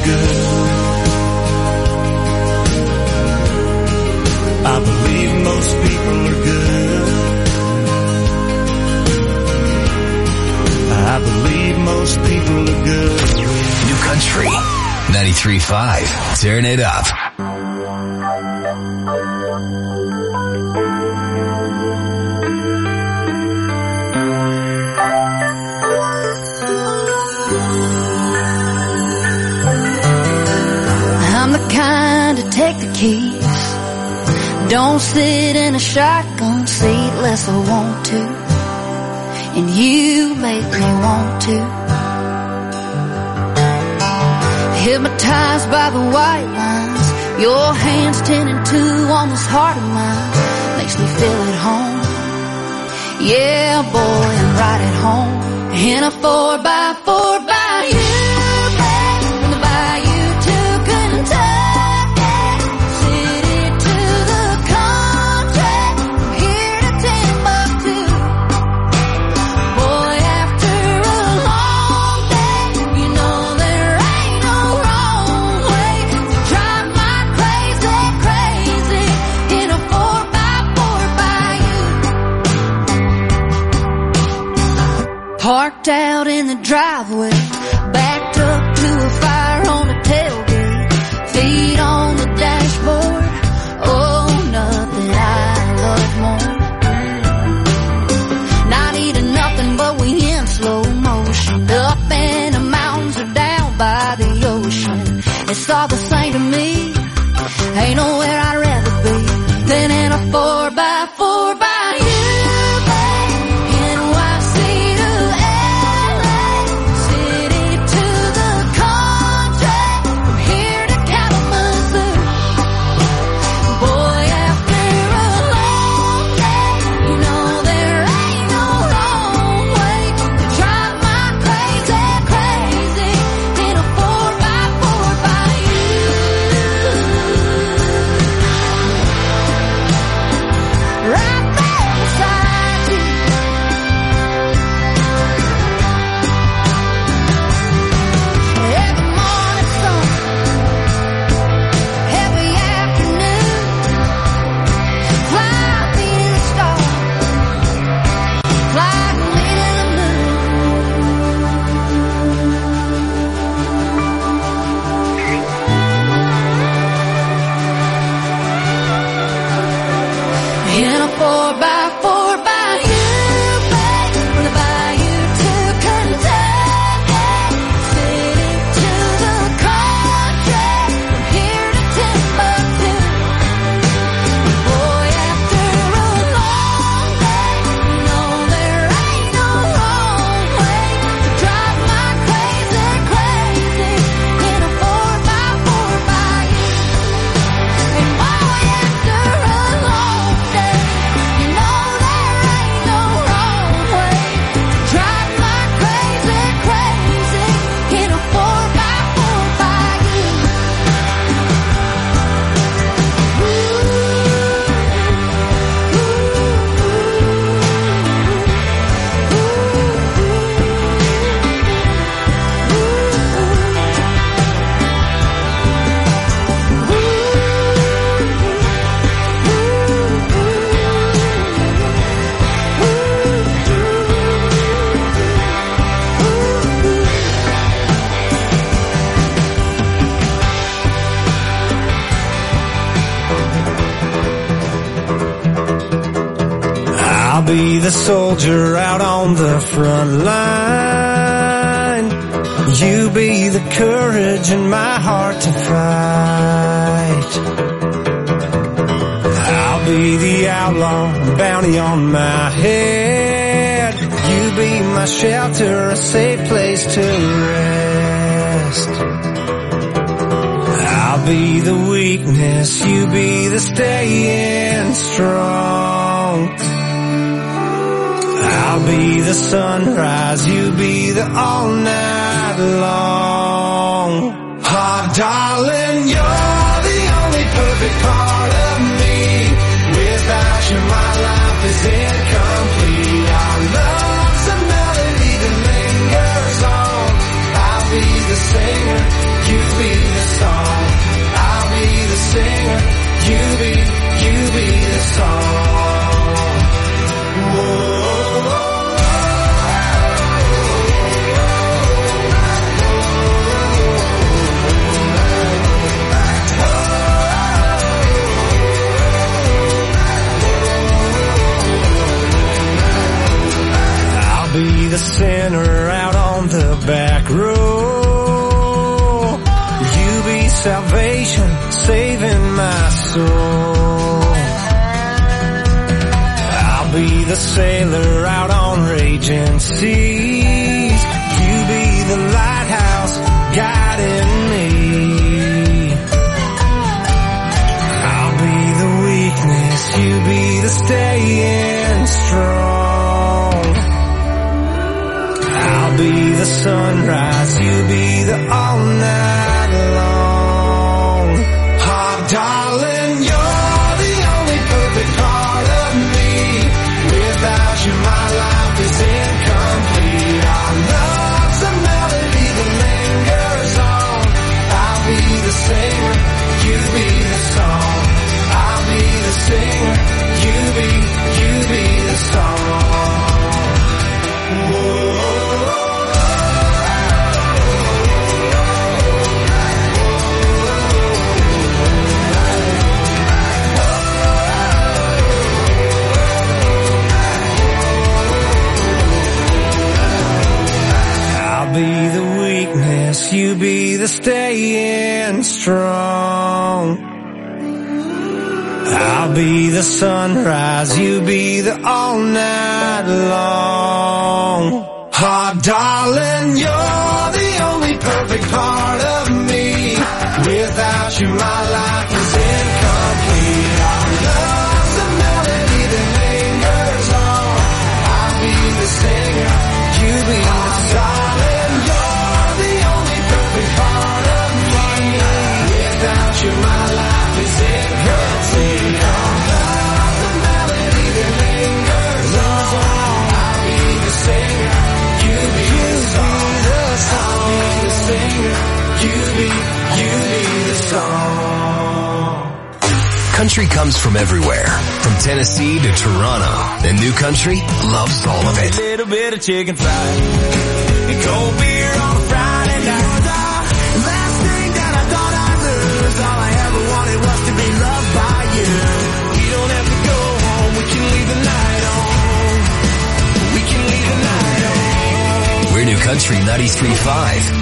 good. I believe most people are good. I believe most people are good. New Country 93.5. Turn it up. I'm the kind to take the keys. Don't sit in a shotgun seat unless I want to. And you make me want to. Hypnotized by the white lines, your hands 10 and 2 on this heart of mine. Makes me feel at home. Yeah, boy, I'm right at home. In a 4x4 by you, babe, from the bayou to Kentucky, city to the country, from here to Timbuktu. Boy, after a long day, you know there ain't no wrong way to drive my crazy, crazy in a 4x4 by you. Parked out in the driveway, backed up to a fire on the tailgate, feet on the dashboard. Oh, nothing I love more. Not eating nothing, but we in slow motion, up in the mountains or down by the ocean. It's all the same to me. Ain't nowhere I'd rather be than in a 4x4 by you, babe. NYC to LA, city to the country, from here to Kalamazoo. Boy, after a long day, you know there ain't no wrong way to drive my crazy, crazy in a 4x4 by you. Right there beside you. Every morning sun, every afternoon, fly me to the stars, fly me to the moon. In a 4x4 by you, babe, from the bayou to Kentucky, city to the country, from here to Timbuktu. Boy, after a long day, you know there ain't no wrong way to drive my crazy, crazy in a 4x4 by you. And boy, after a long day, you know there ain't no wrong way to drive my crazy, crazy in a 4x4 by you. I'll be the soldier out on the front line. You be the courage in my heart to fight. I'll be the outlaw, bounty on my head. You be my shelter, a safe place to rest. I'll be the weakness, you be the staying strong. I'll be the sunrise, you be the all night long. Oh, darling, you're the only perfect part of me. Without you, my life is incomplete. Our love's a melody that lingers on. I'll be the singer, you be sinner out on the back road. You be salvation, saving my soul. I'll be the sailor out on raging seas. You be the lighthouse guiding me. I'll be the weakness, you be the staying strong. I'll be the sunrise, you be the all night long. Oh, darling, you're the only perfect part of me. Without you, my life is incomplete. Our love's a melody that lingers on. I'll be the singer, you be the song. I'll be the singer, you be the song. Whoa. I'll be the weakness, you be the staying strong. I'll be the sunrise, you be the all night long. Oh, darling, you're the only perfect part of me. Without you, my life is incomplete. Our love's a melody that lingers on. I'll be the singer, you be the darling. You're the only perfect part of me. Without you, my life is incomplete. Our love's a melody that lingers on. I'll be the singer, you be the song. I'll be the singer, you be the song. Country comes from everywhere, from Tennessee to Toronto, and New Country loves all of it. A little bit of chicken fried and cold beer on a Friday night. Last thing that I thought I'd lose, all I ever wanted was to be loved by you. We don't have to go home, we can leave the night on. We can leave the night on. We're New Country 93.5.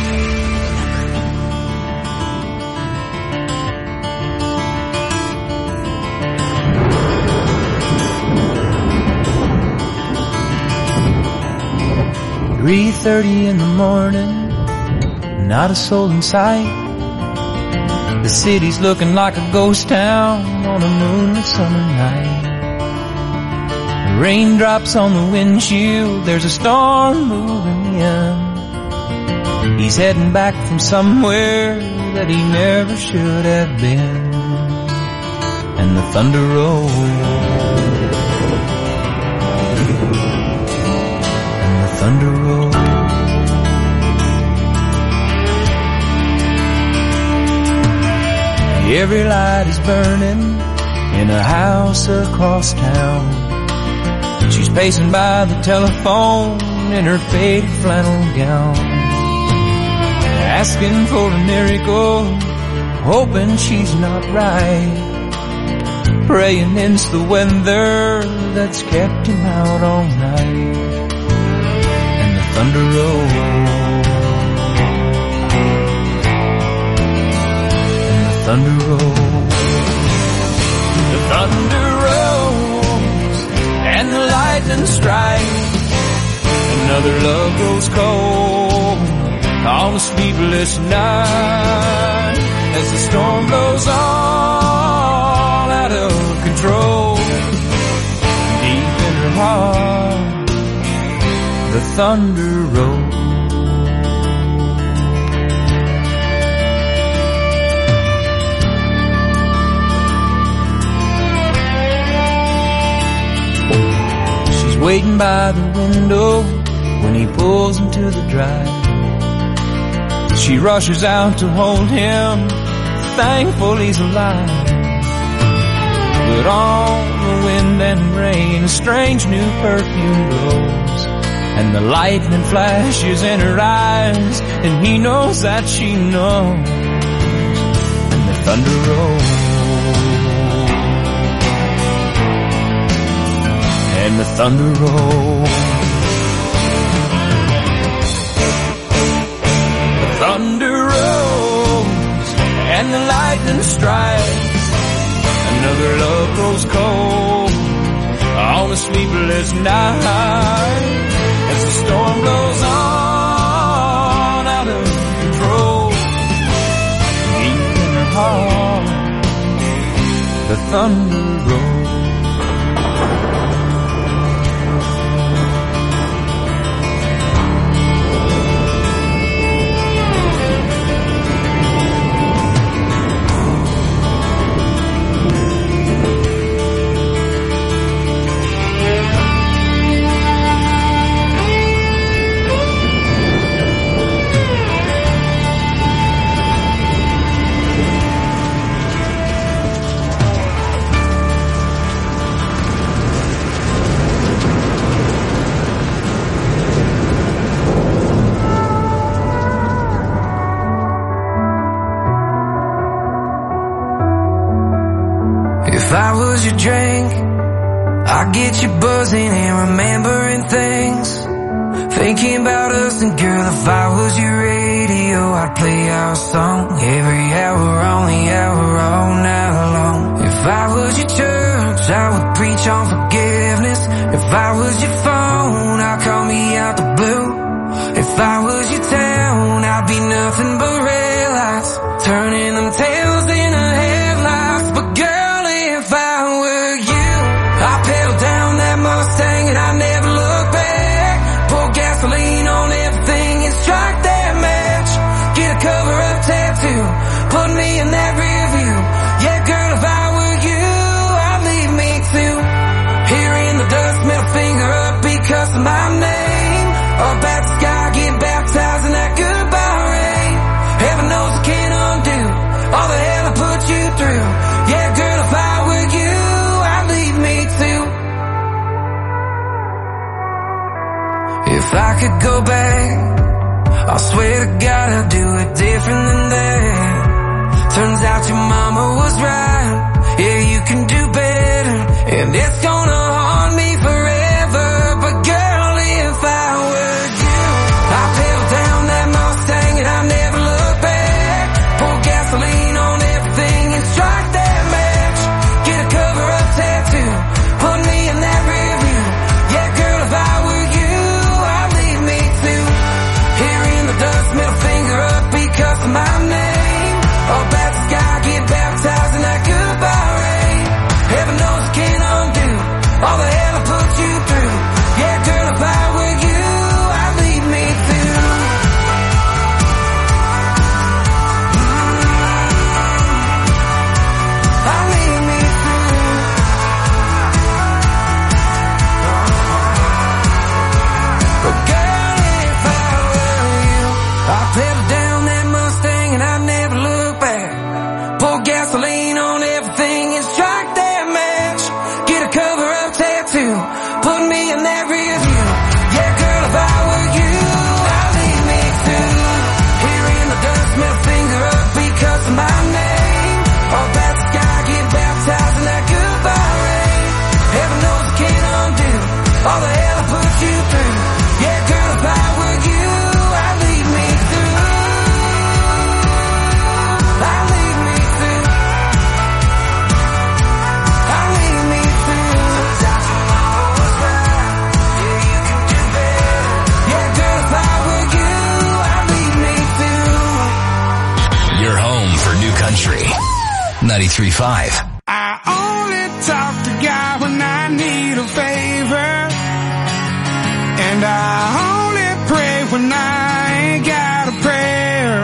"3:30 in the morning, not a soul in sight. The city's looking like a ghost town on a moonlit summer night. Raindrops on the windshield, there's a storm moving in. He's heading back from somewhere that he never should have been. And the thunder rolls, and the thunder rolls. Every light is burning in a house across town. She's pacing by the telephone in her faded flannel gown, asking for a miracle, hoping she's not right, praying it's the weather that's kept him out all night. And the thunder rolls, and the thunder rolls, the thunder rolls, and the lightning strikes. Another love grows cold on a sleepless night, as the storm blows all out of control. Deep in her heart, the thunder rolls. She's waiting by the window when he pulls into the drive. She rushes out to hold him, thankful he's alive. But on the wind and rain, a strange new perfume blows, and the lightning flashes in her eyes, and he knows that she knows. And the thunder rolls, and the thunder rolls, thunder rolls and the lightning strikes. Another love grows cold on a sleepless night as the storm blows on out of control. Deep in her heart, the thunder rolls. If I was your drink, I'd get you buzzing and remembering things, thinking about us. And girl, if I was your radio, I'd play our song every hour on the hour all night long. If I was your church, I would preach on forgiveness. If I was your phone, I'd call me out the blue. If I was your town, I'd be nothing but red lights, turning them tails into headlights. But girl, if I were you, I'd pedal down that Mustang and I'd never look back. Pour gasoline on everything and strike that match. Get a cover-up tattoo, put me in that rear view. Yeah, girl, if I were you, I'd leave me too. Here in the dust, middle finger up because of my name. Up at the sky, getting baptized in that goodbye rain. Heaven knows I can't undo all the hell I put you through. Yeah, girl, if I were you, I'd leave me too. If I could go back, I swear to God I'd do it different than that. Turns out your mama was right. Yeah, you can do better, and it's gonna haunt me forever. But girl, if I were you, I'd pedal down that Mustang and I'd never look back. Pour gasoline on everything and strike that match. Get a cover-up tattoo, put me in that rear view. Yeah, girl, if I were you, I'd leave me too. Here in the dust, middle finger up because of my name. Up at the sky, get baptized in that goodbye rain. Heaven knows I can't undo all the hell I put you through. Yeah, girl, if I were you, I'd leave me too. I'd leave me through. But girl, if I were you, I'd pedal down that Mustang and I'd never look back. Pour gasoline on everything and strike that match. Get a cover-up tattoo, put me in that rear view. Yeah, girl, if I were you, I'd leave me too. Here in the dust, middle finger up because of my name. Up at the sky, get baptized in that goodbye rain. Heaven knows I can't undo all the hell I put you through. Yeah, girl, if I were you, I'd leave me through. I'd leave me through. I'd leave me through. Sometimes your mama was right. Yeah, you can do better. Yeah, girl, if I were you, I'd leave me through. Your home for New Country. 93.5. I only talk to God when I need a favor, and I only pray when I ain't got a prayer.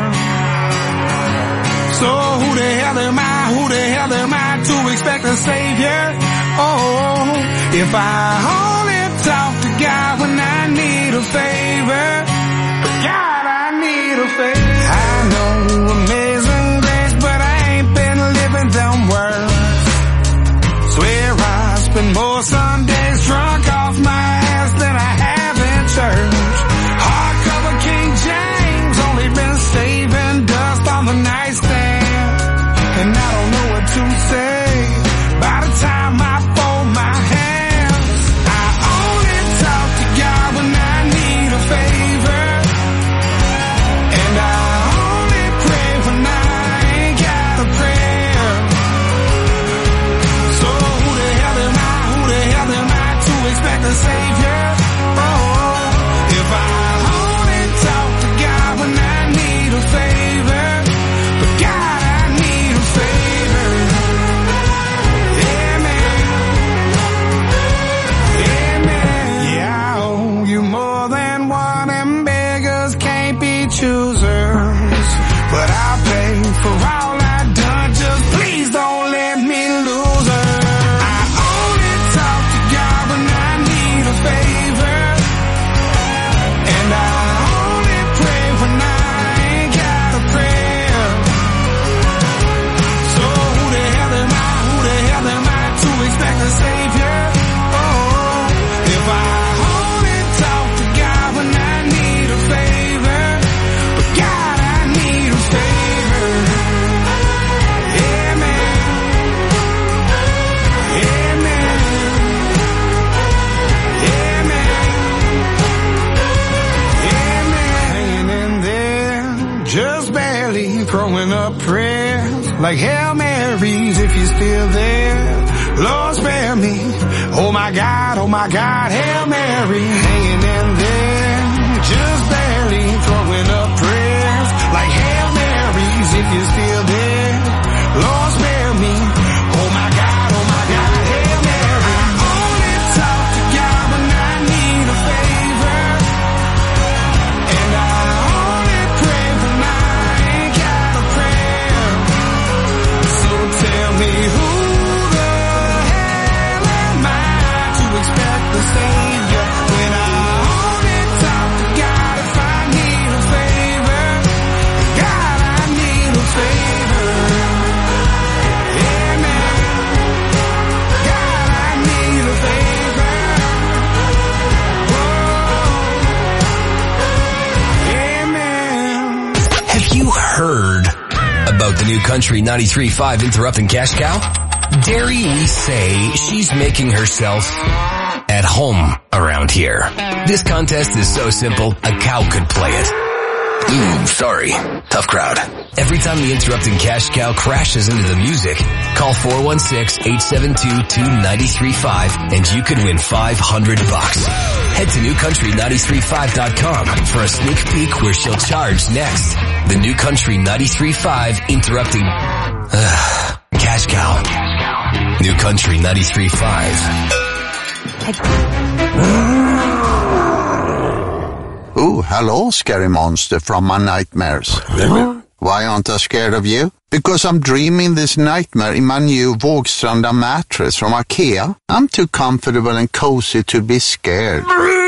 So who the hell am I? Who the hell am I to expect a savior? Oh, if I only talk to God when I need a favor, God, I need a favor. I know amazing grace, but I ain't been living them words. Swear I spend more Sundays drunk off my ass than I have in church. Hardcover King James, only been saving dust on the nightstand, and I don't know what to say by the time I fold my hands. I only talk to God when I need a favor, and I all I've done, just please don't let me lose her. I only talk to God when I need a favor, and I only pray when I ain't got a prayer. So who the hell am I to expect a savior? Oh, if I only talk to God when I need a favor, but God, I need a favor. Amen. Amen. Amen. Hanging in there, just barely throwing up prayers like Hail Marys if you're still there. Lord, spare me. Oh my God, Hail Mary. Hanging in there, just barely throwing up prayers like Hail Marys if you're still there. Lord, spare me. Oh my God, Hail Mary. I only talk to God when I need a favor, and I only pray when I ain't got a prayer. So tell me who the hell am I to expect the Savior when I only talk to God if I need a favor? God, I need a favor. Amen. God, I need a favor. Whoa. Amen. Have you heard about the new Country 93.5 Interrupting Cash Cow? Dare we say she's making herself at home around here. This contest is so simple, a cow could play it. Sorry. Tough crowd. Every time the Interrupting Cash Cow crashes into the music, call 416-872-2935 and you could win $500. Head to newcountry935.com for a sneak peek where she'll charge next. The new Country 93.5 Interrupting Cash Cow. New Country 93.5. Oh, hello, scary monster from my nightmares. Why aren't I scared of you? Because I'm dreaming this nightmare in my new Vågstranda mattress from IKEA. I'm too comfortable and cozy to be scared.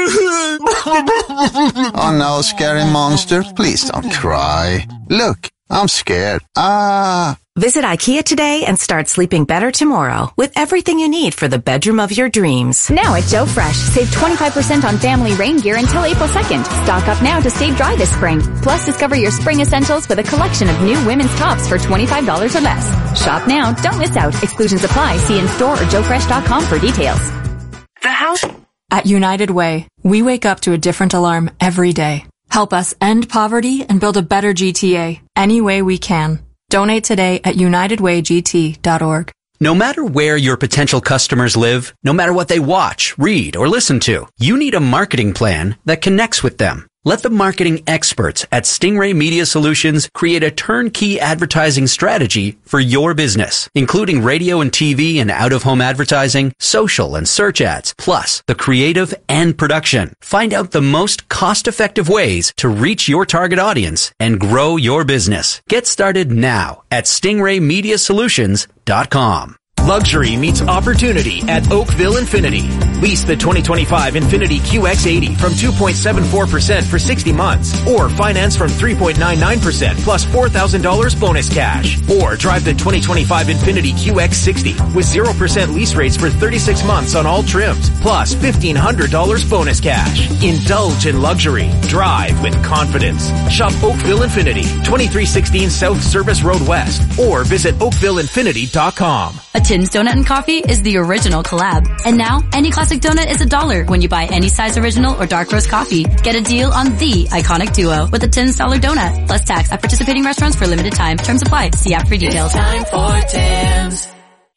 Oh no, scary monster, please don't cry. Look, I'm scared. Visit IKEA today and start sleeping better tomorrow with everything you need for the bedroom of your dreams. Now at Joe Fresh, save 25% on family rain gear until April 2nd. Stock up now to stay dry this spring. Plus, discover your spring essentials with a collection of new women's tops for $25 or less. Shop now, don't miss out. Exclusions apply. See in-store or joefresh.com for details. The house. At United Way, we wake up to a different alarm every day. Help us end poverty and build a better GTA any way we can. Donate today at unitedwaygt.org. No matter where your potential customers live, no matter what they watch, read, or listen to, you need a marketing plan that connects with them. Let the marketing experts at Stingray Media Solutions create a turnkey advertising strategy for your business, including radio and TV and out-of-home advertising, social and search ads, plus the creative and production. Find out the most cost-effective ways to reach your target audience and grow your business. Get started now at stingraymediasolutions.com. Luxury meets opportunity at Oakville Infiniti. Lease the 2025 Infiniti QX80 from 2.74% for 60 months, or finance from 3.99% plus $4,000 bonus cash. Or drive the 2025 Infiniti QX60 with 0% lease rates for 36 months on all trims, plus $1,500 bonus cash. Indulge in luxury. Drive with confidence. Shop Oakville Infiniti, 2316 South Service Road West, or visit oakvilleinfiniti.com. A Tim's Donut and Coffee is the original collab. And now, any classic donut is $1 when you buy any size original or dark roast coffee. Get a deal on the iconic duo with a $10 donut, plus tax at participating restaurants for limited time. Terms apply. See app for details. It's time for Tim's.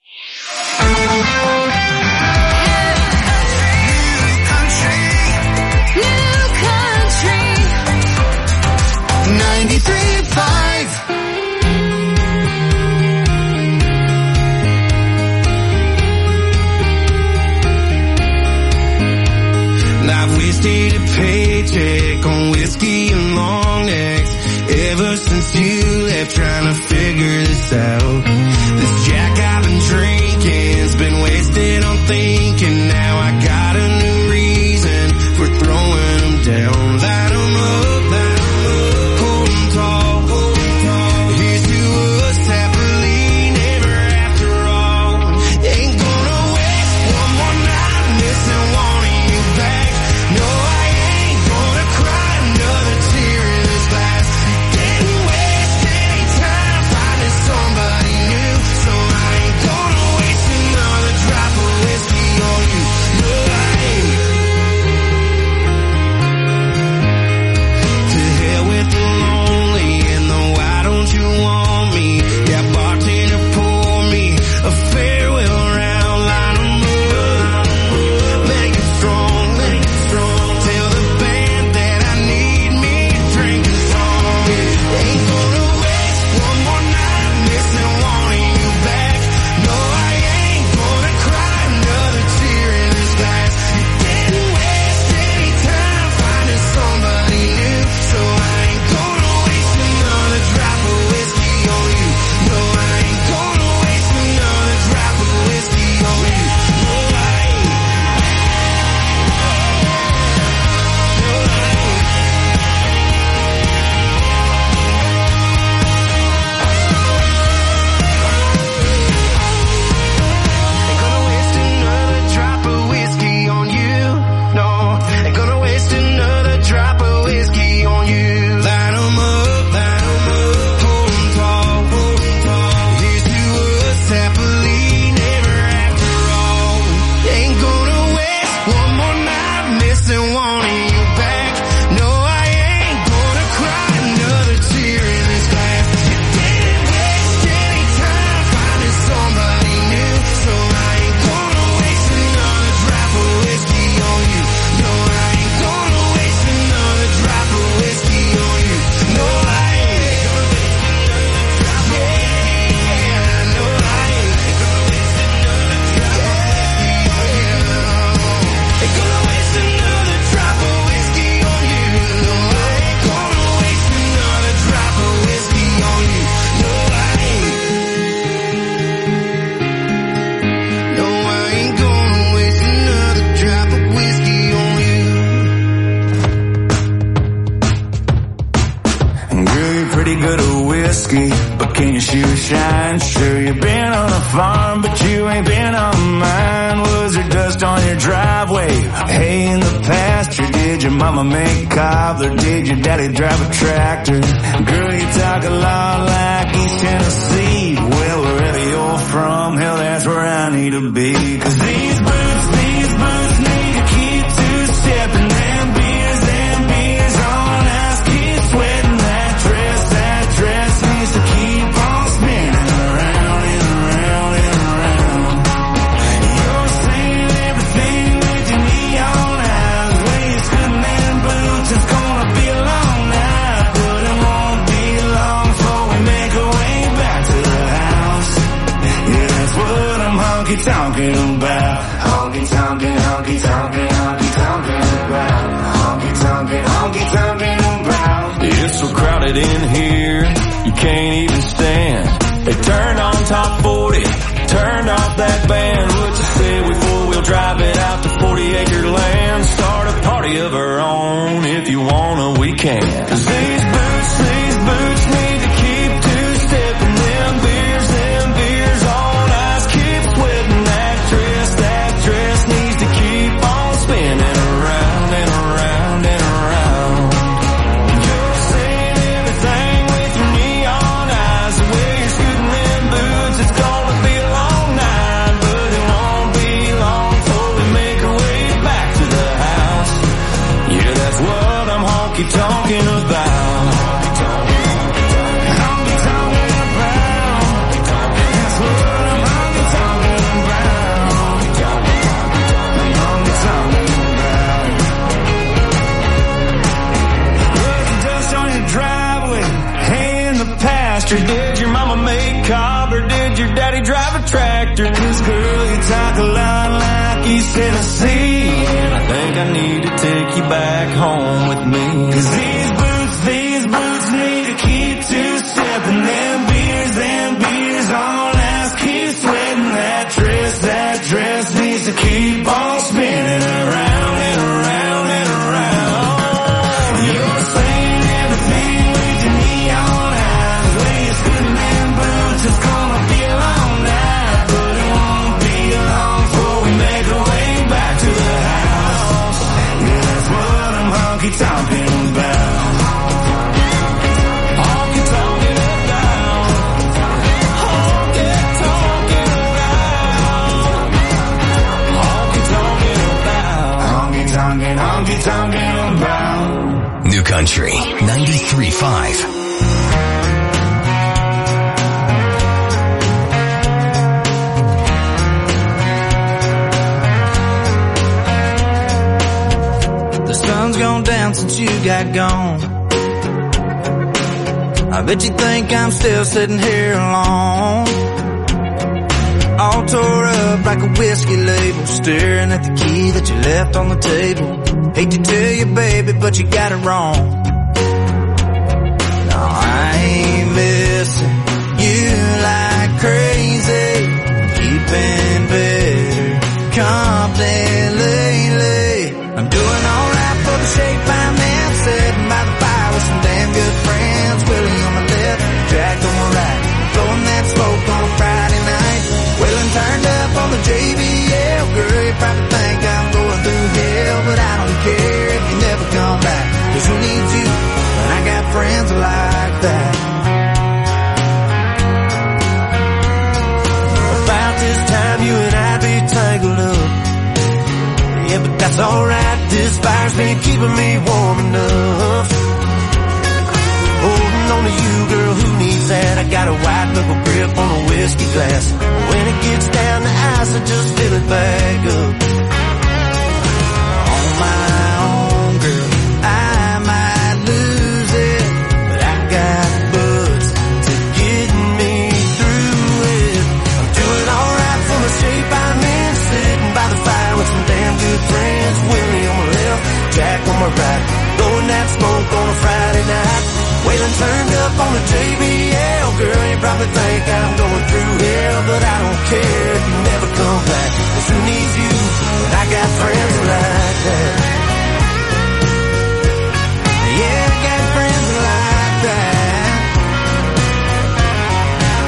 New country. 93.5. I've wasted a paycheck on whiskey and long necks ever since you left, trying to figure shoe shine. Sure, you've been on a farm, but you ain't been on mine. Was there dust on your driveway? Hay in the pasture. Did your mama make cobbler? Did your daddy drive a tractor? Girl, you talk a lot like East Tennessee. Well, wherever you're from, hell, that's where I need to be. 'Cause these boots need to keep two-stepping. Them beers on ice, keep sweating. That dress needs to keep on spinning around and around and around. You're saying everything with your neon eyes. Way you're scooting them boots, it's gonna be a long night, but it won't be long before we make our way back to the house. Yeah, that's what I'm honky-tonking about. Honky-tonking, honky-tonking, honky-tonking about. Honky-tonking, honky-tonking about. It's so crowded in here, you can't even stand. They turned on top 40, turned off that band. What you say we four-wheel drive it out to 40-acre land? Start a party of our own, if you wanna, we can. 'Cause these boots need to keep two-stepping. Them beers on ice, keep sweating. That dress needs to keep on spinning around and around and around. You're saying everything with your neon eyes. The way you're scooting them boots, it's gonna be a long night, but it won't be long before we make our way back to the house. Yeah, that's what I'm honky-tonking about. Did your mama make cob or did your daddy drive a tractor? 'Cause girl, you talk a lot like East Tennessee, and I think I need to take you back home with me. 'Cause these boots need to keep two-stepping. Them beers on ice, keep sweating. That dress needs to keep on spinning around and around and around. You're saying everything with your neon eyes. Way you're scooting them boots, it's gonna be a long night, but it won't be long before we make our way back to the house. Yeah, that's what I'm honky-tonking about. Honky-tonking about. Honky-tonking about. Honky-tonking about. Honky-tonking, honky-tonking about. New Country 93.5. The sun's gone down since you got gone. I bet you think I'm still sitting here alone, all tore up like a whiskey label, staring at the key that you left on the table. Hate to tell you, baby, but you got it wrong. No, I ain't missing you like crazy, keeping better company lately. I'm doing alright for the shape I'm in, sitting by the fire with some damn good friends. Willie on my left, Jack on my right, blowing that smoke on a Friday night. Wailing turned up on the JBL. Girl, you probably think I'm going through hell, but I don't care if you never come back. 'Cause who needs you when I got friends like that? About this time you and I'd be tangled up. Yeah, but that's alright, this fire's been keeping me warm enough. Holding on to you, girl, who needs that? I got a white knuckle grip on a whiskey glass. When it gets down to ice, I just fill it back up. On my own, girl, I might lose it, but I got boots to get me through it. I'm doing alright for the shape I'm in, sitting by the fire with some damn good friends. Willie on my left, Jack on my right, blowing that smoke on a Friday night. Wailing turned up on the JBL. Girl, you probably think I'm going through hell, but I don't care if you never come back. 'Cause who needs you when I got friends like that? Yeah, I got friends like that.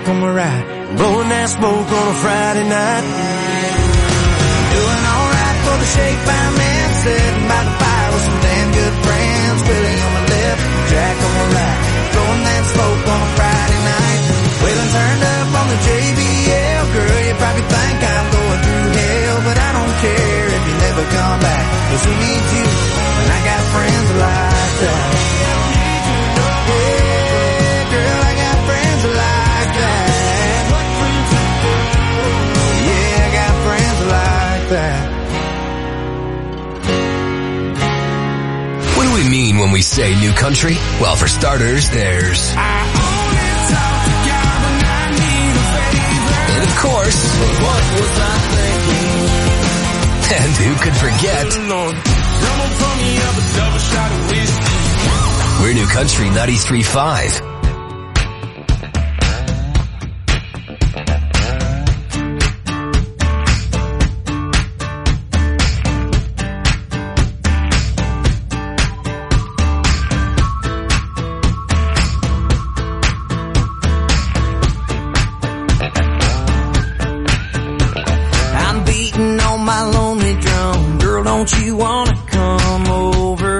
Jack on my right, blowing that smoke on a Friday night. Doing alright for the shape I'm in, sitting by the fire with some damn good friends. Billy on my left, Jack on my right, blowing that smoke on a Friday night. Wheeling turned up on the JBL, girl, you probably think I'm going through hell, but I don't care if you never come back, 'cause who needs you when I got friends like that? Yeah, girl, I got friends like that. Yeah, I got friends like that. What do we mean when we say new country? Well, for starters, there's... And of course... What was I thinking? And who could forget... We're New Country 93.5. Don't you wanna come over?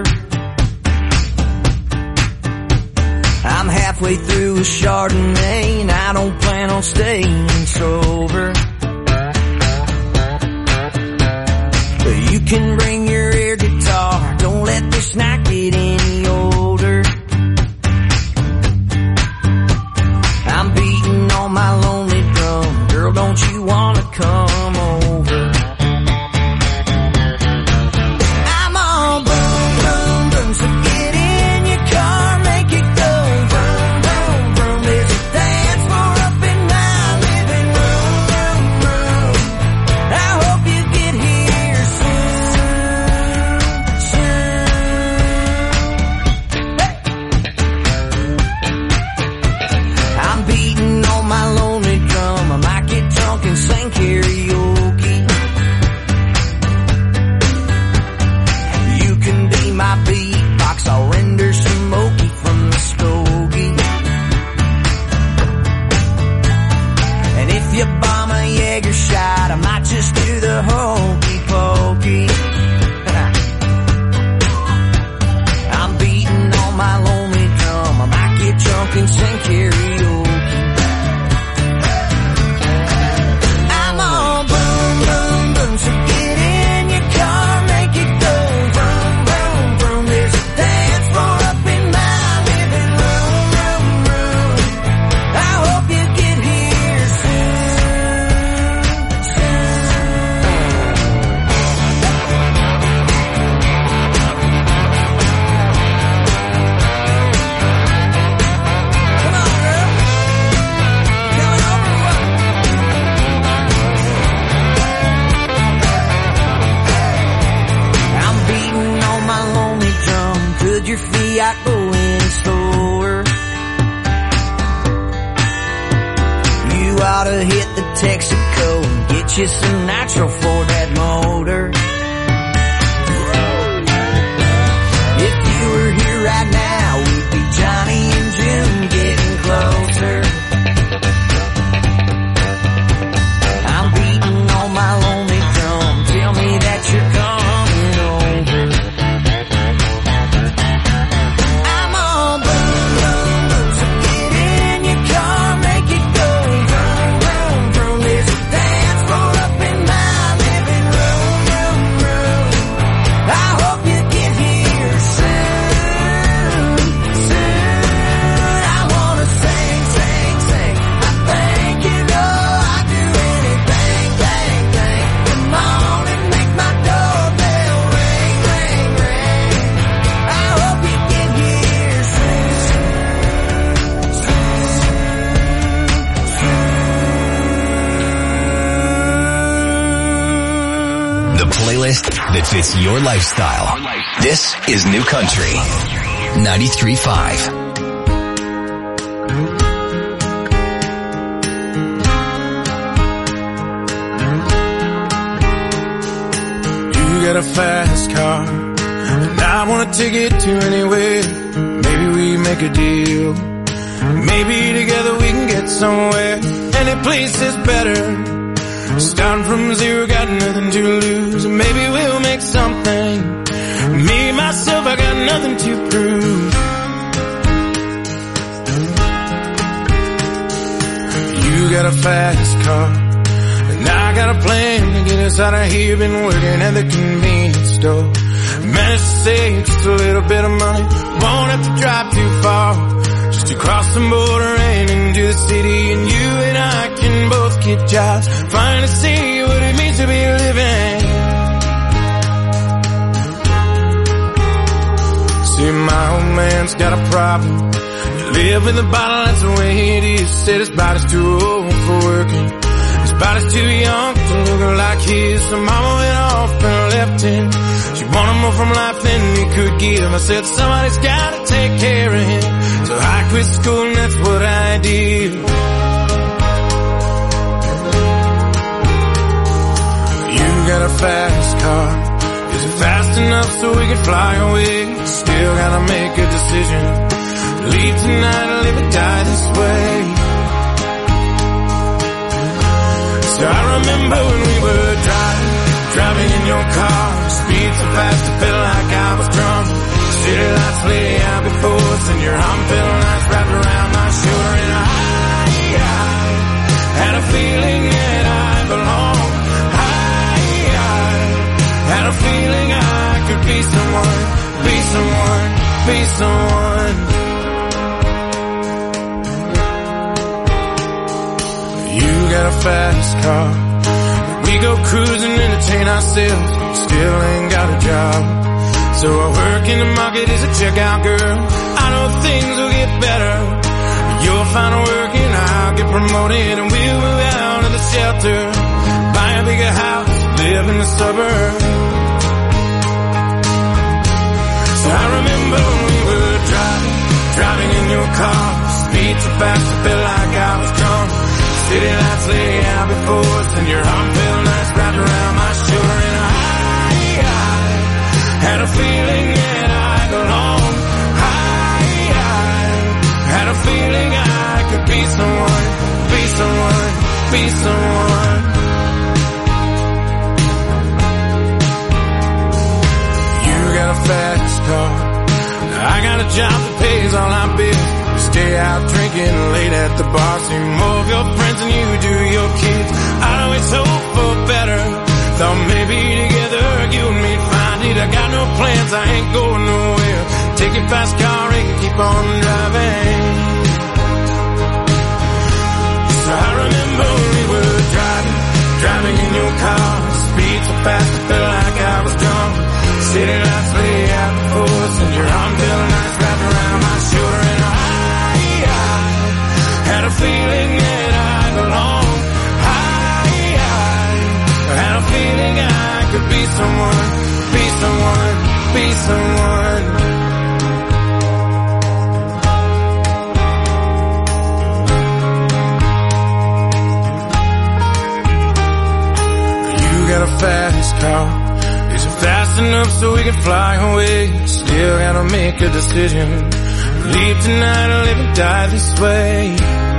I'm halfway through a Chardonnay and I don't plan on staying sober. But you can bring your air guitar, don't let this night get any older. I'm beating on my lonely drum, girl, don't you wanna come over? That fits your lifestyle. This is New Country 93.5. You got a fast car and I want a ticket to anywhere. Maybe we make a deal. Maybe together we can get somewhere. Any place is better. Starting from zero, got nothing to lose. Maybe we'll make something. Me, myself, I got nothing to prove. You got a fast car, and I got a plan to get us out of here. Been working at the convenience store. Managed to save just a little bit of money. Won't have to drive too far, just to cross the border and into the city. And you and I can both get jobs, finally see what it means to be living. See, my old man's got a problem. You live with a bottle, that's the way it is. Said his body's too old for working, his body's too young to look like his. So mama went off and left him. She wanted more from life than he could give. I said somebody's gotta take care of him. So I quit school and that's what I did. You got a fast car, is it fast enough so we can fly away? Still gotta make a decision. Leave tonight or live or die this way. So I remember when we were driving in your car. Speed so fast I felt like I was drunk. City lights lay out before us, and your arm felt nice wrapped around my shoulder. And I had a feeling that I belonged. I had a feeling I could be someone, be someone, be someone. You got a fast car, we go cruising, entertain ourselves. Still ain't got a job, so I work in the market as a checkout girl. I know things will get better. You'll find work and I'll get promoted, and we'll move out of the shelter, buy a bigger house, live in the suburbs. So I remember when we were driving in your car. Speed so fast I felt like I was drunk. City lights lay out before us, and your arm felt nice wrapped around my shoulder. And I had a feeling that I belonged. I had a feeling I could be someone, be someone, be someone. You got a fast car, I got a job that pays all our bills. We stay out drinking late at the bar, see more of your friends than you do your kids. I'd always hope for better, thought maybe together you and me'd find it. I got no plans, I ain't going nowhere. Take your fast car and keep on driving. So I remember when we were driving in your car. Speed so fast I felt like I was drunk. City lights lay out before us, and your arm felt nice wrapped around my shoulder. And I had a feeling that I belonged. I had a feeling I could be someone, be someone, be someone. You got a fast car, is it fast enough so we can fly away? Still gotta make a decision. Leave tonight or live and die this way.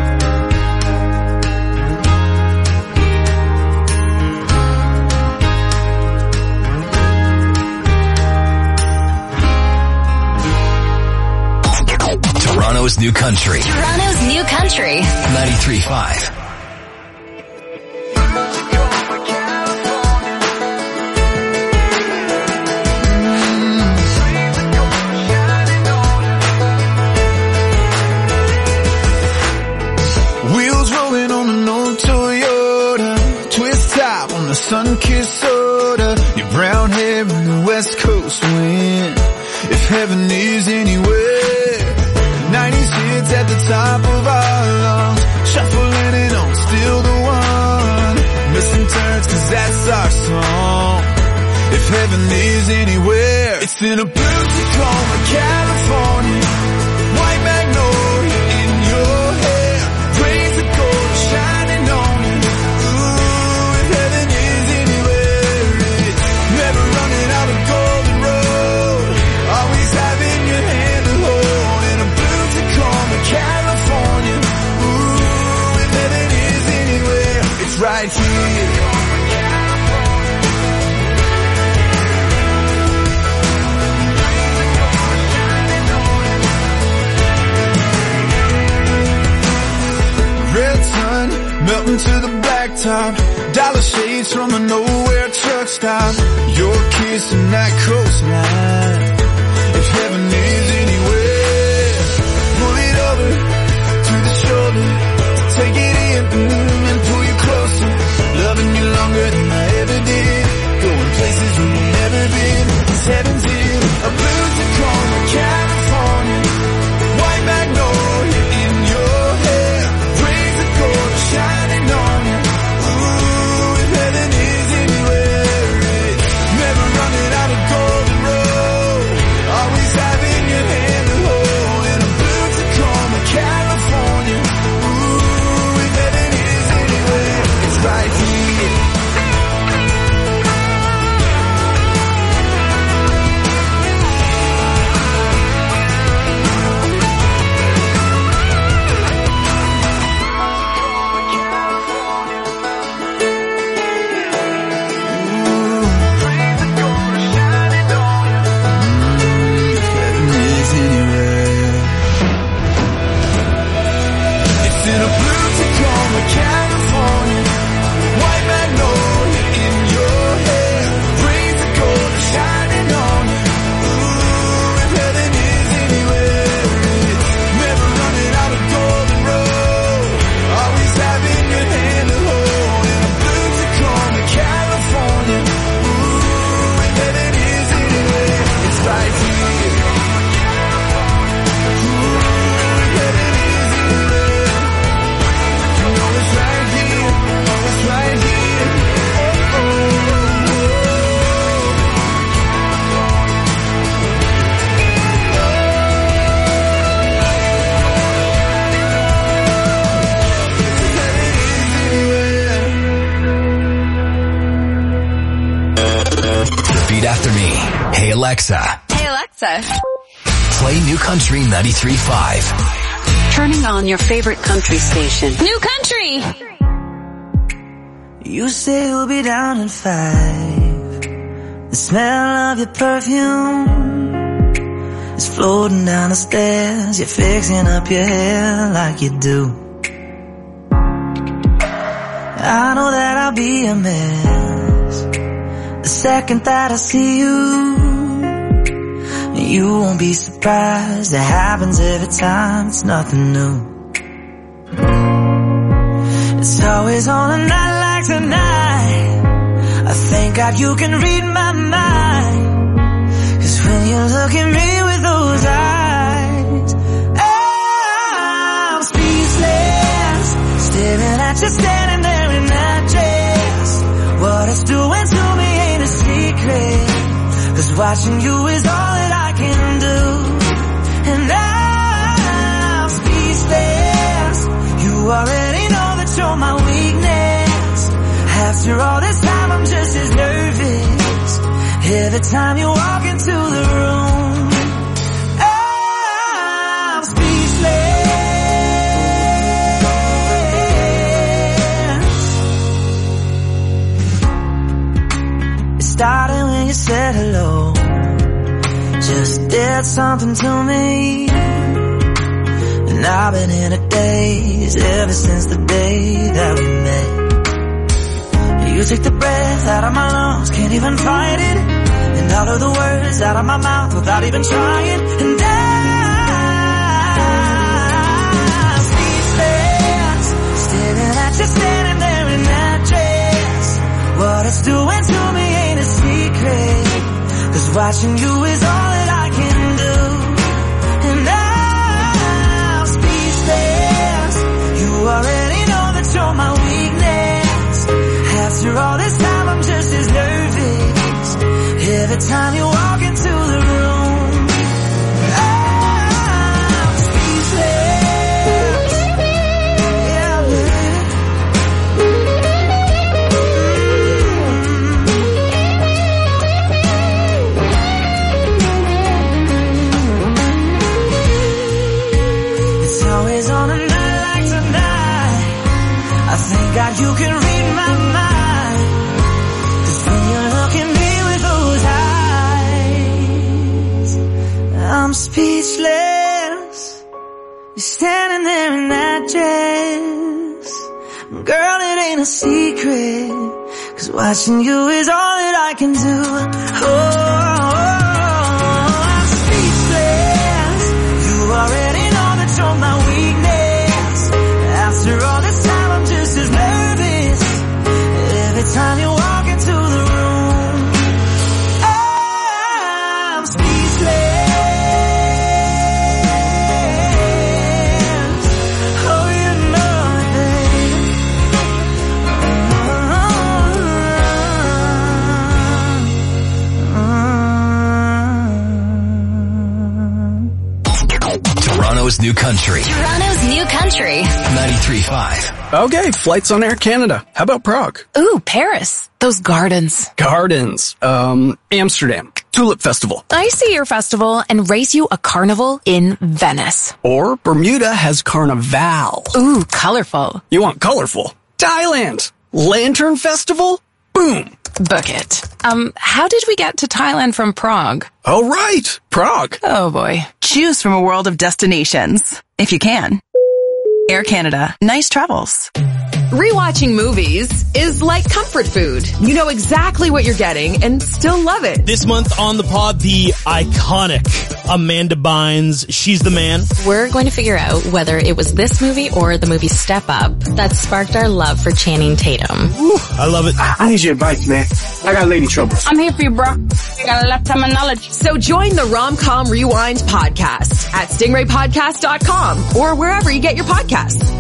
Toronto's New Country. Toronto's New Country. 93.5. Wheels rolling on an old Toyota, twist top on the sun-kissed soda, your brown hair in the West Coast wind. If heaven is anywhere, 90s hits at the top of our lungs, shuffling it on, still the one, missing turns 'cause that's our song. If heaven is anywhere, it's in a blue Tacoma, California, white magnolia in your hair, rays of gold shining on you. Ooh, if heaven is anywhere, it's never running out of golden road, always having your hand to hold in a blue Tacoma, California. Red sun melting to the blacktop, dollar shades from a nowhere truck stop. Your kiss and that coastline, if heaven is anywhere. Pull it over to the shoulder, take it in and pull you closer. Loving you longer than I ever did, going places we've never been. It's heaven's in a blue Tacoma, California, white magnolia in your hair, rays of gold shining on you. Ooh, if heaven is anywhere, it's never running out of golden road, always having your hand to hold in a blue Tacoma, California. Ooh, if heaven is anywhere, it's right here. After me. Hey Alexa. Hey Alexa. Play New Country 93.5. Turning on your favorite country station. New Country. You say you'll be down in 5. The smell of your perfume is floating down the stairs. You're fixing up your hair like you do. I know that I'll be a mess the second that I see you. You won't be surprised, it happens every time, it's nothing new. It's always on a night like tonight, I thank God you can read my mind. Cause when you look at me with those eyes, I'm speechless, staring at you standing there in that dress. What it's doing to me ain't a secret, cause watching you is all that I can do. And I'm speechless, you already know that you're my weakness. After all this time I'm just as nervous every time you walk into the room. I'm speechless. It started when you said hello, just did something to me. And I've been in a daze ever since the day that we met. You took the breath out of my lungs, can't even fight it, and all of the words out of my mouth without even trying. And I'm speechless, staring at you standing there in that dress. What it's doing to me ain't a secret, cause watching you is all that I can do. And I'm speechless, you already know that you're my weakness. After all this time I'm just as nervous every time you walk into the room. I'm speechless. Yeah, it's always on a night like tonight, I thank God you can read my mind. standing there in that dress. Girl, it ain't a secret, 'cause watching you is all that I can do. I'm speechless. You already know that you're my weakness. After all this time, I'm just as nervous every time you walk into the room. I'm speechless. Oh, you know it, baby. Toronto's new country. Toronto's new country. 93.5. Okay, flights on Air Canada. How about Prague? Ooh, Paris. Those gardens. Gardens. Amsterdam. Tulip Festival. I see your festival and race you a carnival in Venice. Or Bermuda has Carnival. Ooh, colorful. You want colorful? Thailand. Lantern Festival? Boom. Book it. How did we get to Thailand from Prague? Oh, right. Prague. Oh, boy. Choose from a world of destinations, if you can. Air Canada. Nice travels. Rewatching movies is like comfort food. You know exactly what you're getting and still love it. This month on the pod, the iconic Amanda Bynes, She's the Man. We're going to figure out whether it was this movie or the movie Step Up that sparked our love for Channing Tatum. Woo, I love it. I need your advice, man. I got lady trouble. I'm here for you, bro. I got a lifetime of knowledge. So join the Rom-Com Rewind podcast at stingraypodcast.com or wherever you get your podcasts.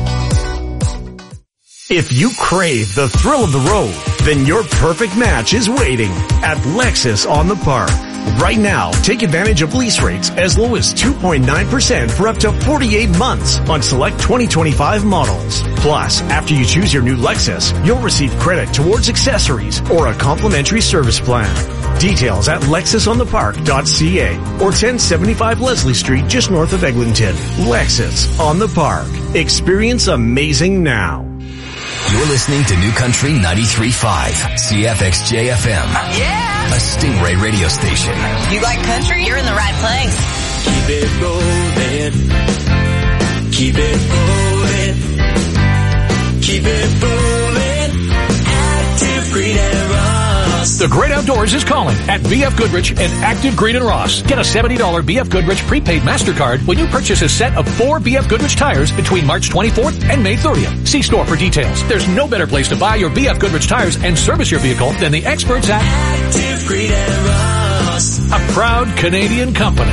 If you crave the thrill of the road, then your perfect match is waiting at Lexus on the Park. Right now, take advantage of lease rates as low as 2.9% for up to 48 months on select 2025 models. Plus, after you choose your new Lexus, you'll receive credit towards accessories or a complimentary service plan. Details at lexusonthepark.ca or 1075 Leslie Street just north of Eglinton. Lexus on the Park. Experience amazing now. You're listening to New Country 93.5, CFXJ-FM. Yeah! A Stingray radio station. You like country? You're in the right place. Keep it rolling. Keep it rolling. Keep it rolling. Active Green and Ross. The great outdoors is calling at VF Goodrich and Active Green and Ross. Get a $70 VF Goodrich prepaid MasterCard when you purchase a set of 4 VF Goodrich tires between March 24th and May 30th. See store for details. There's no better place to buy your VF Goodrich tires and service your vehicle than the experts at Active Green and Ross. A proud Canadian company.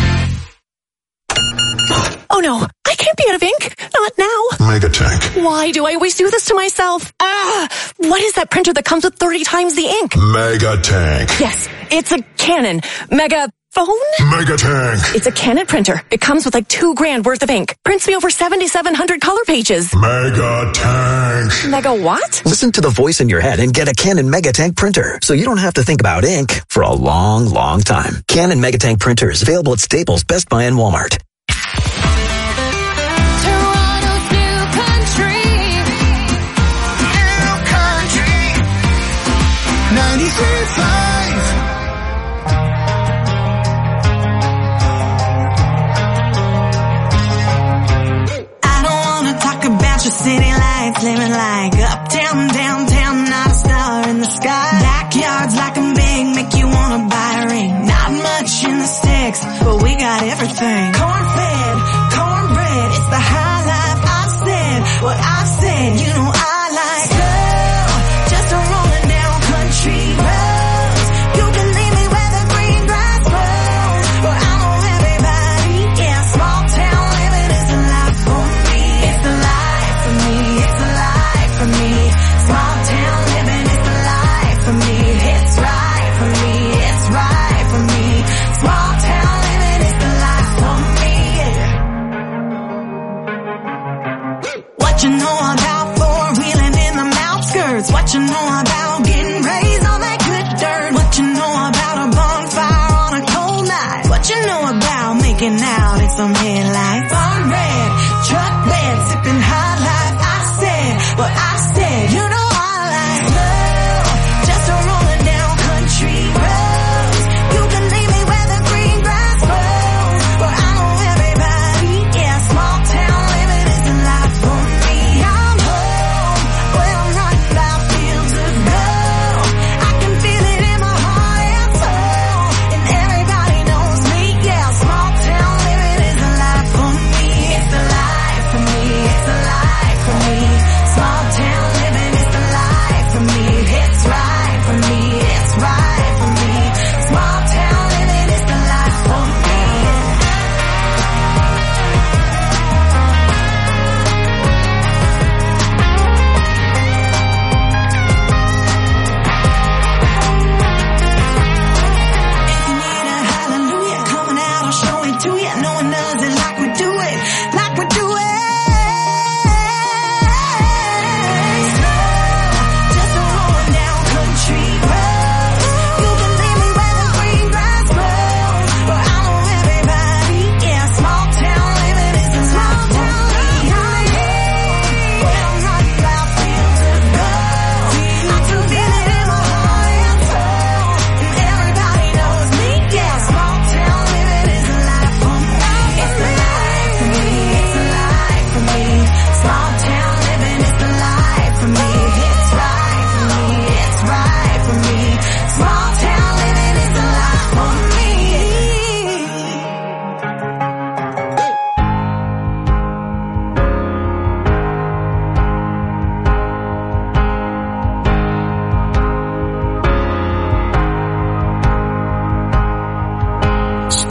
Oh no, I can't be out of ink. Not now. Megatank. Why do I always do this to myself? What is that printer that comes with 30 times the ink? Megatank. Yes, it's a Canon Megaphone? Megatank. It's a Canon printer. It comes with like $2,000 worth of ink. Prints me over 7,700 color pages. Megatank. Mega what? Listen to the voice in your head and get a Canon Megatank printer, so you don't have to think about ink for a long, long time. Canon Megatank printers available at Staples, Best Buy, and Walmart. Toronto's new country. New country. 93.5. I don't wanna talk about your city lights, living like uptown, downtown, not a star in the sky. Backyards like a big, make you wanna buy a ring. Not much in the sticks, but we got everything. Corn-fed, cornbread, it's the high life. I said what I said, you know I like slow, just a rolling down country roads. You can leave me where the green grass grows, where I know everybody. Yeah, small town living is the life for me. It's the life for me. It's the life for me. Small town living is the life for me. It's right for me. It's right for me. Small town living is the life for me. What you know about four-wheeling in the outskirts? What you know about getting raised on that good dirt? What you know about a bonfire on a cold night? What you know about making out in some headlights? Farm red, truck bed, sipping high life. I said what I said, you know I like slow, just a rolling down country roads. You can leave me where the green grass grows, where I know everybody. Yeah, small town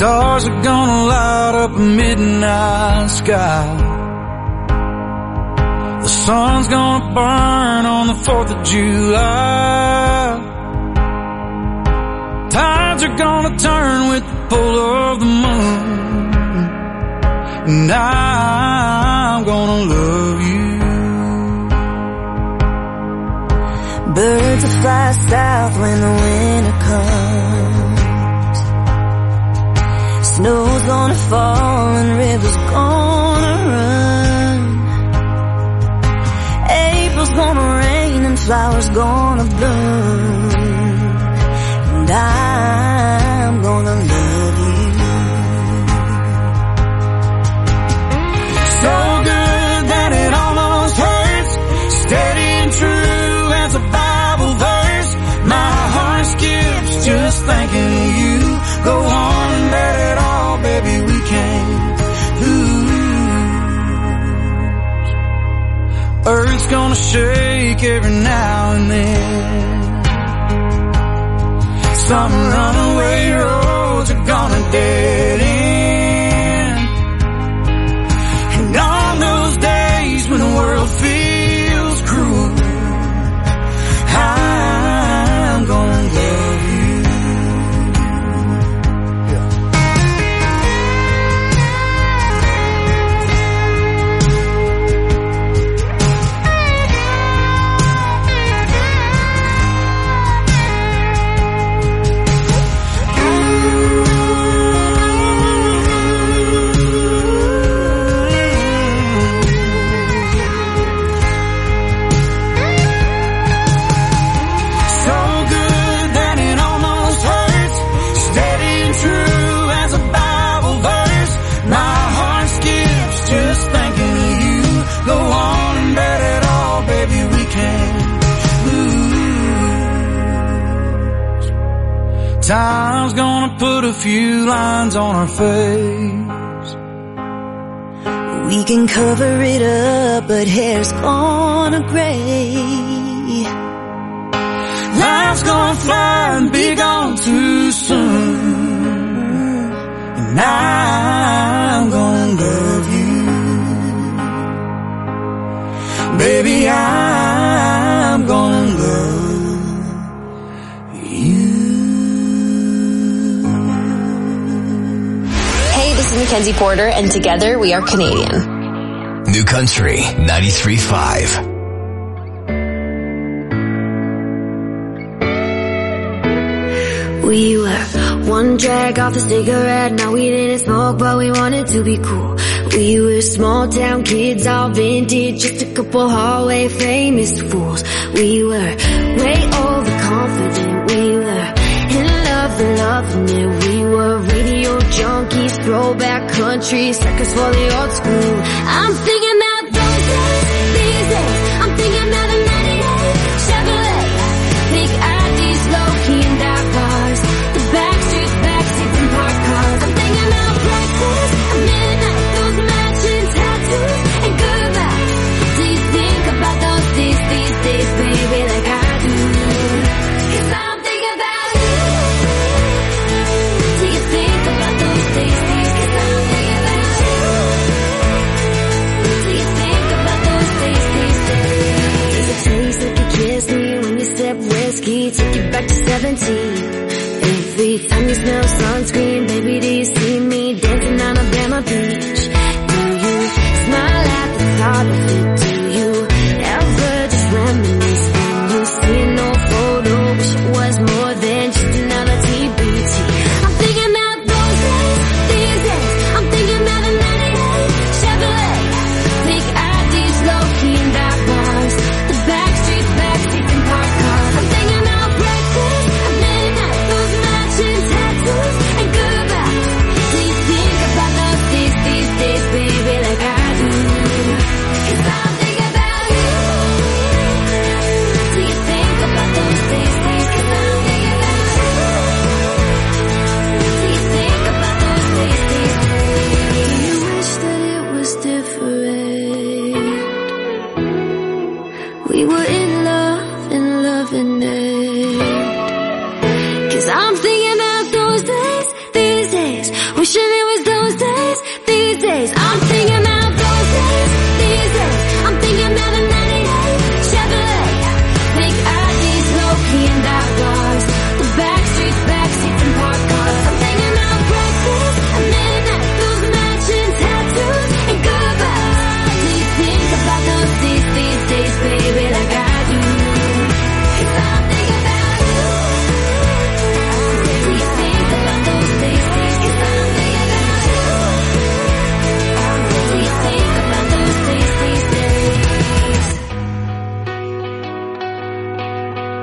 Stars are gonna light up a midnight sky. The sun's gonna burn on the 4th of July. Tides are gonna turn with the pull of the moon. And I'm gonna love you. Birds will fly south when the winter comes. Snow's gonna fall and rivers gonna run. April's gonna rain and flowers gonna bloom. And I'm gonna love you. So good that it almost hurts. Steady and true as a Bible verse. My heart skips just thinking of you. Go on and let it all, baby, we can't lose. Earth's gonna shake every now and then. Some runaway roads are gonna dead end. And on those days when the world feels cruel, I'm gonna love you. Time's gonna put a few lines on our face. We can cover it up, but hair's gonna gray. Life's gonna fly and be gone too soon. And I'm gonna love you. Baby, I'm gonna love you. This is Mackenzie Porter, and together we are Canadian. New Country 93.5. We were one drag off a cigarette. Now we didn't smoke, but we wanted to be cool. We were small town kids, all vintage, just a couple hallway famous fools. We were way overconfident. We were in love and loving it. We were radio junkies, throwback country, suckers for the old school. I'm thinking about those days, these days. I'm thinking about the 98 Chevrolet. Big IDs, low-key and dark bars. The backstreets, backseats and park cars. I'm thinking about breakfast at midnight, those matching tattoos and goodbyes. Do you think about those days, baby, like I do? 'Cause I'm thinking about you. Do you think about those days, 'cause I'm thinking about you. Do you think about those days, Does it taste like you kissed me when you sipped whiskey? Took you back to 17. Every time you smell sunscreen, baby, do you see me dancing on Alabama Beach? Do you smile at the thought of it? Do you ever just reminisce when you see no photo? Wish it was more than just another TBT. I'm thinking about those days, these days. I'm thinking about the 98 Chevrolet. Big IDs, low-key and dark bars. The backstreets, backseats and park cars. I'm thinking about breakfast at midnight, those matching tattoos and goodbyes. Do you think about those days, baby, like I do? 'Cause I'm thinking about you.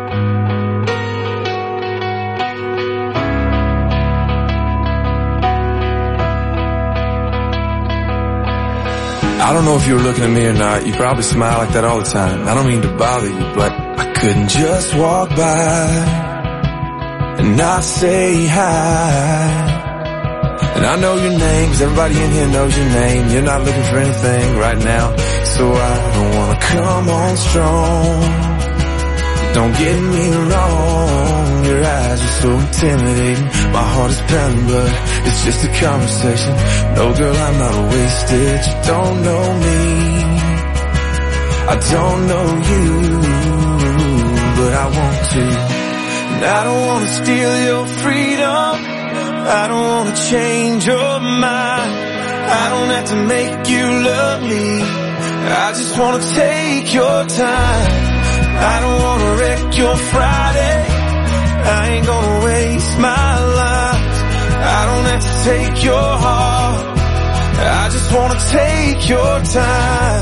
I don't know if you were looking at me or not. You probably smile like that all the time. I don't mean to bother you, but I couldn't just walk by and not say hi. And I know your name, 'cause everybody in here knows your name. You're not looking for anything right now, so I don't wanna come on strong. Don't get me wrong, your eyes are so intimidating. My heart is pounding, but it's just a conversation. No, girl, I'm not wasted. You don't know me, I don't know you, but I want to. And I don't want to steal your freedom, I don't want to change your mind. I don't have to make you love me, I just want to take your time. I don't wanna wreck your Friday, I ain't gonna waste my life. I don't have to take your heart, I just wanna take your time.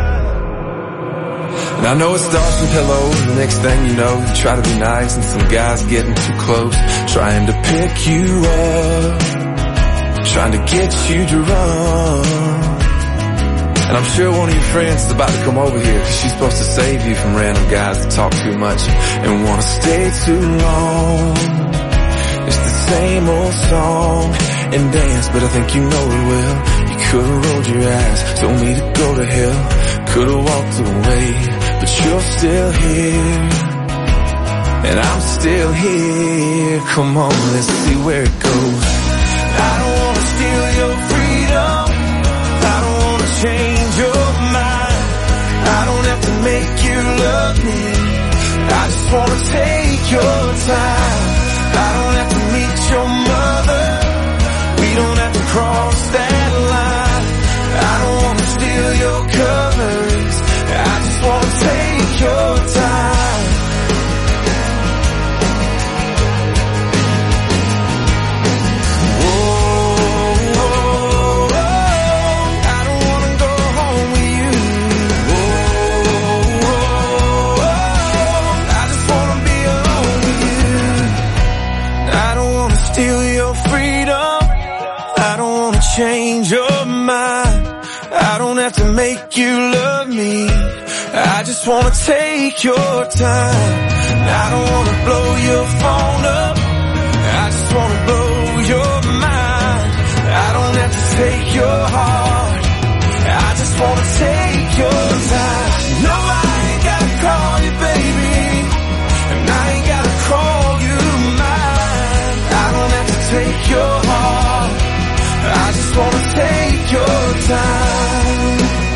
And I know it starts with hello, and the next thing you know, you try to be nice, and some guy's getting too close, trying to pick you up, trying to get you to run. And I'm sure one of your friends is about to come over here, 'cause she's supposed to save you from random guys that talk too much and wanna stay too long. It's the same old song and dance, but I think you know it well. You could've rolled your eyes, told me to go to hell, could've walked away, but you're still here, and I'm still here. Come on, let's see where it goes. I don't wanna steal your freedom, I don't wanna change your mind, I don't have to make you love me, I just wanna take your time. I don't have to meet your mother, we don't have to cross that line. I don't wanna steal your covers, I just wanna take your time. Change your mind, I don't have to make you love me, I just wanna take your time. I don't wanna blow your phone up, I just wanna blow your mind. I don't have to take your heart, I just wanna take your time. No, I ain't gotta call you baby, and I ain't gotta call you mine. I don't have to take your heart, I just wanna take your time.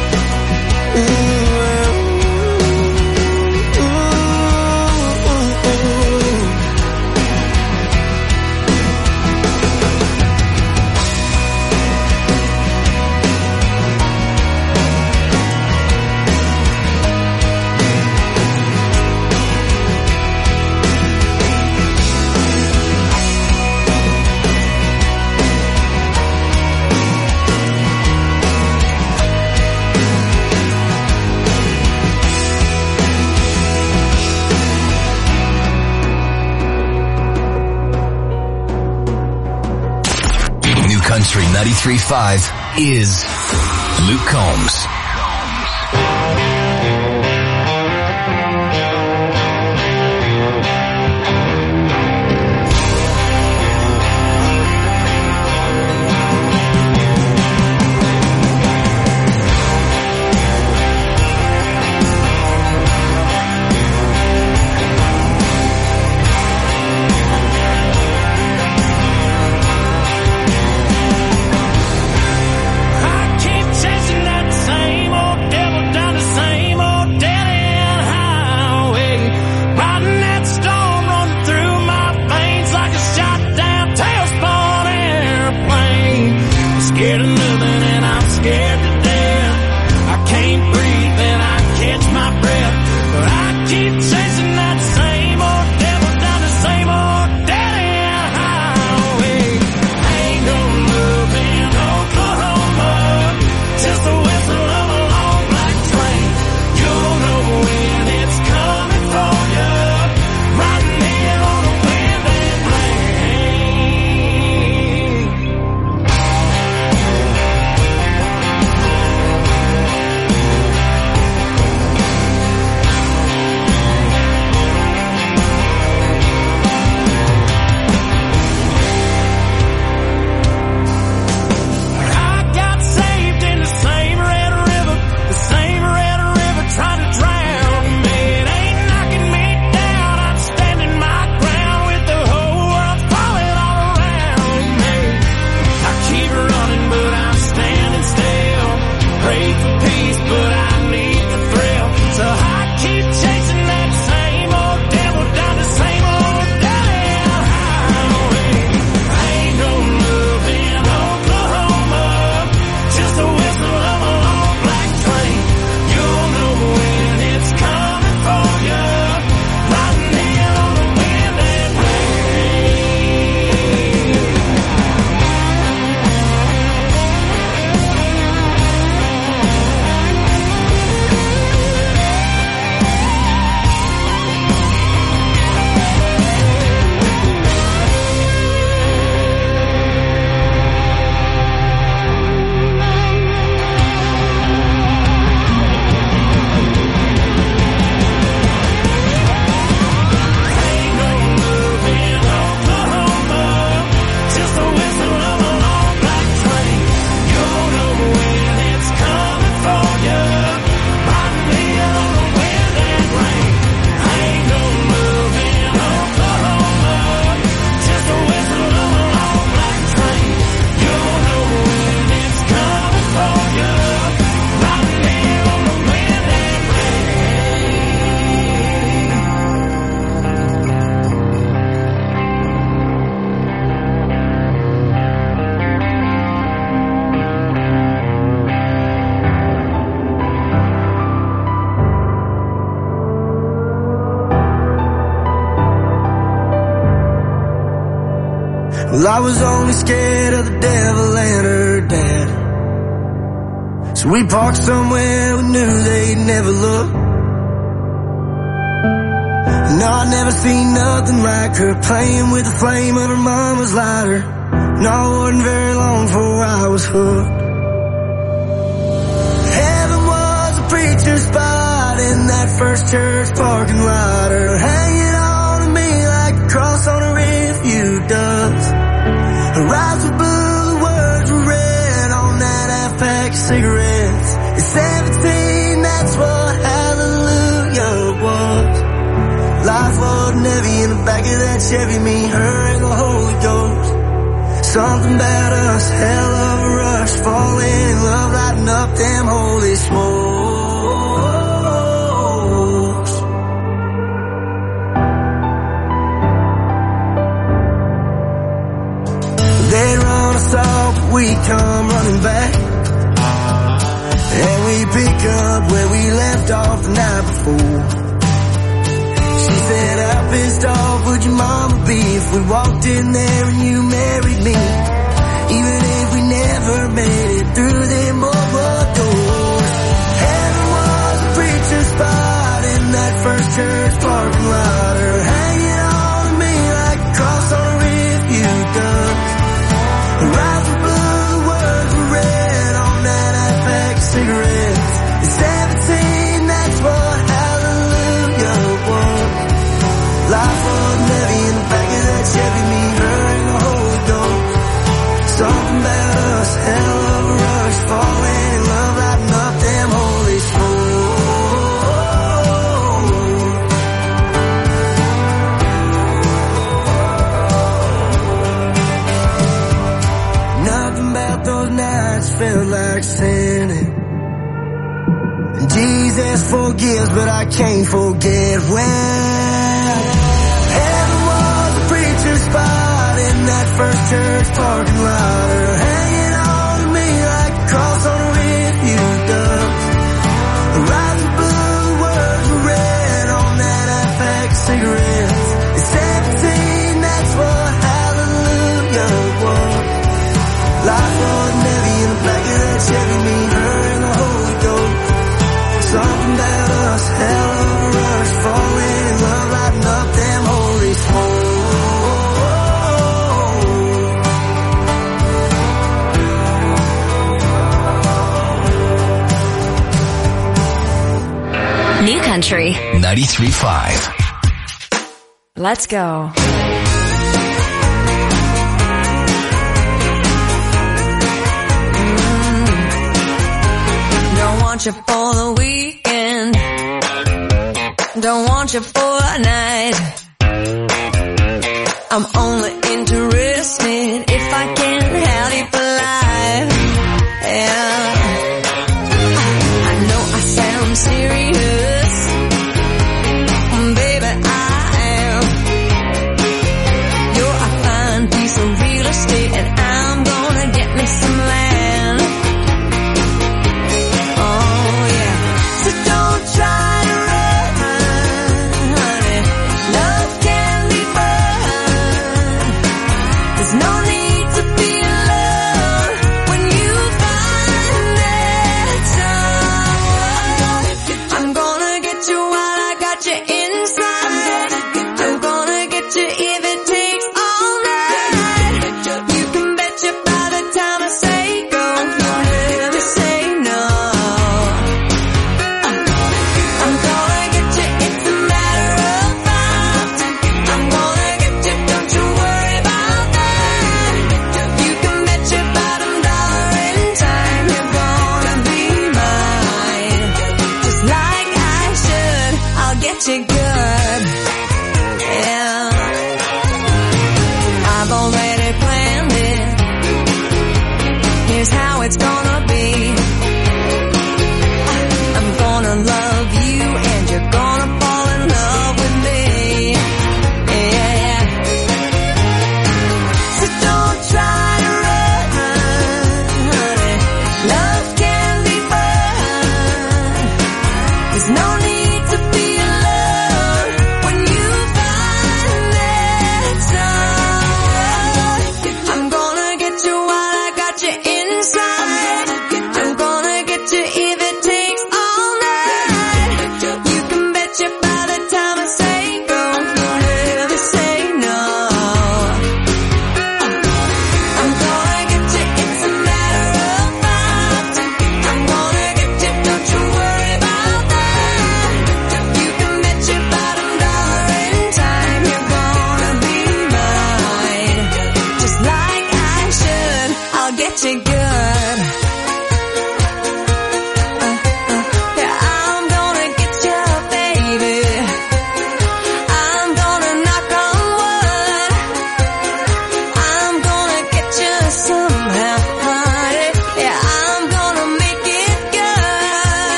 Country 93.5 is Luke Combs. I keep chasing that same Well, I was only scared of the devil and her dad. So we parked somewhere we knew they'd never look. No, I never seen nothing like her playing with the flame of her mama's lighter. No, it wasn't very long before I was hooked. Heaven was a preacher's spot in that first church parking lot. Her hanging on to me like a cross on a rearview does. Her eyes were blue, the words were red on that half pack of cigarettes. At 17, that's what hallelujah was. Life wasn't heavy in the back of that Chevy, me, her, and the Holy Ghost. Something about us, hell of a rush, falling in love, lighting up them holy smokes. They run us off, we come running back, and we pick up where we left off the night before. She said, how pissed off would your mama be if we walked in there and you married me? Even if we never made it through them boardwalk doors. Heaven was a preacher's spot in that first church parking lot. Her hanging on to me like a cross on a rearview does. Her eyes were blue, the words were red on that half pack of cigarettes. At 17, that's what hallelujah was. Life wasn't heavy in the back of that Chevy, me, her, and the Holy Ghost. Something about us, hell of a rush, falling in love, lighting up them holy souls. Nothing about those nights felt like sinning. And Jesus forgives, but I can't forget when heaven was a preacher's spot in that first church parking lot. Her hanging on to me like a cross on a rearview does. Her eyes were blue, the words were red on that half pack of cigarettes. At 17, that's what hallelujah was. Life wasn't heavy in the back of that Chevy, me, her, and the Holy Ghost. Something about us, hell of a rush, falling in love, lighting up them holy smokes. New Country 93.5. Let's go. Don't want you for the weekend. Don't want you for a night. I'm only interested if I can have you for life. Yeah. I know I sound serious, baby, I am. You're a fine piece of real estate, and I'm gonna get me some land. Oh yeah, so don't try to run, honey. Love can be fun. There's no need to be alone when you find that someone. I'm gonna get you while I got you inside. I'm gonna get you